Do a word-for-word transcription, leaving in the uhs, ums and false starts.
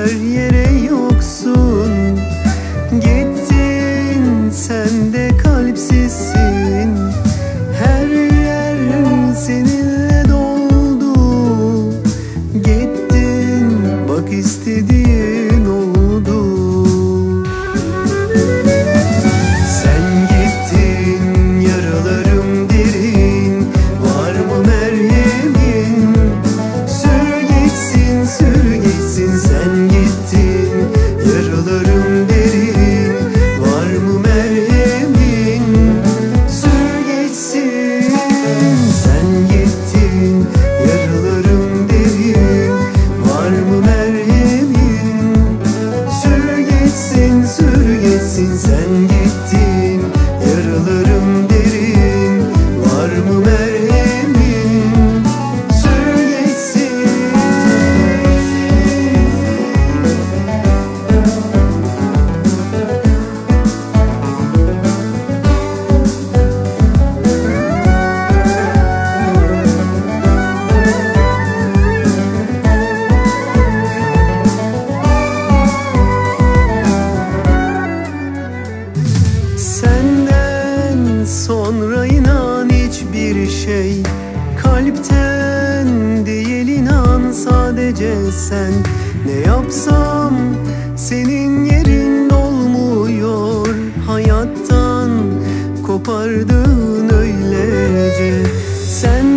her yere yoksun. Gittin sen de kalpsizsin. Her yer seninle doldu. Gittin bak istediğin oldu. Sen gittin yaralarım derin. Var mı merhemin? Sür gitsin sür gitsin. Sen gittin yaralarım derin. Var mı merhemin? Sür gitsin. Sen gittin yaralarım derin. Var mı merhemin? Sür gitsin sür gitsin. Sen gittin yaralarım derin. Var mı merhemin? Sür gitsin. Senden sonra inan hiçbir şey kalpten değil, inan sadece sen. Ne yapsam senin yerin olmuyor. Hayattan kopardın öylece. Sen